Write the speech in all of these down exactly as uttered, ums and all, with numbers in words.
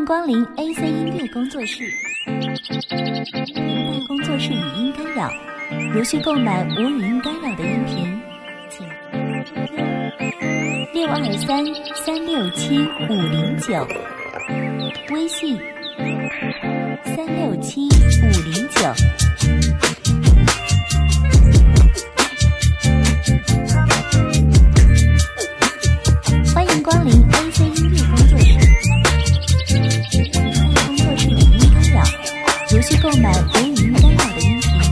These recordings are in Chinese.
光临 A C 音乐工作室。您的工作室语音干扰，如需购买无语音干扰的音频，请六二三三六七五零九，微信三六七五零九。欢迎光临 A C 音乐工作室。工作室语音干扰，如需购买无语音干扰的音频，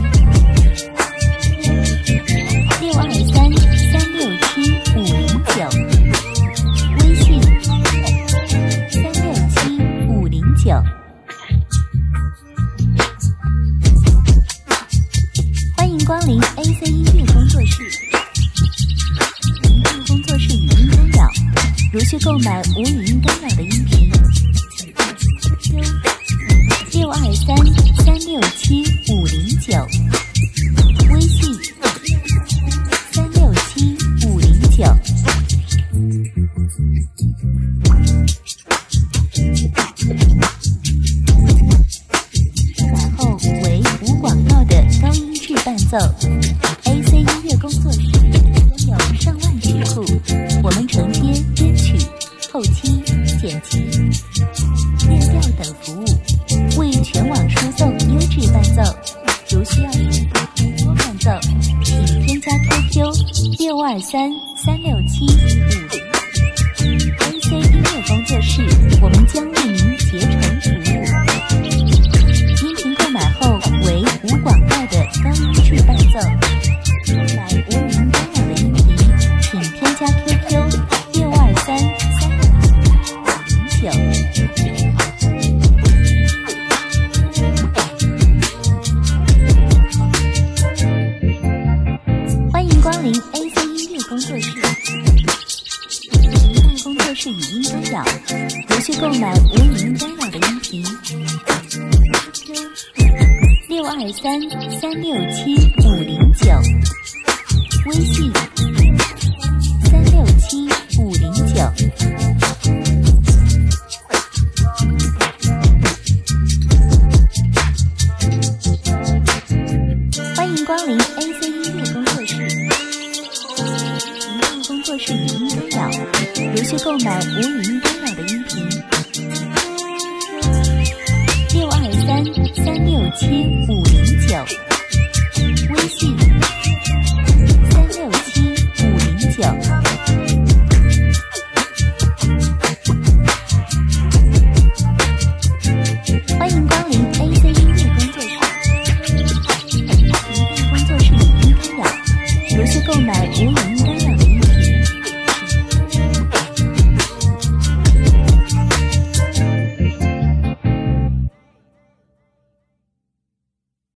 六二三三六七五零九，微信三六七五零九。欢迎光临 A C 音乐工作室。工作室语音干扰，如需购买无语音干扰的音频，六二三三六七五零九，微信三六七五零九。然后为无广告的高音质伴奏。A C 音乐工作室拥有上万曲库，我们承接编曲、后期、剪辑、变调等服务，为全网输送优质伴奏。如需要多伴奏，请添加 Q Q 六二三三六七五零。A C 音乐工作室，我们将为您竭诚服务。音频购买后为无广告的高音质伴奏。购买无语音干扰的音频，请添加 Q Q 六二三三六七五零九。欢迎光临 A C 音乐工作室。您的工作室语音干扰，如需购买无语音干扰的音频，六二三三六七五零九。微信三六七五零九。欢迎光临 A C 音乐工作室。您的工作室语音干扰，如需购买无语音干扰的音频，六二三三六七五零九。微信三六七五零九。欢迎光临 A C 音乐工作室。您的工作室语音干扰，如需购买无语音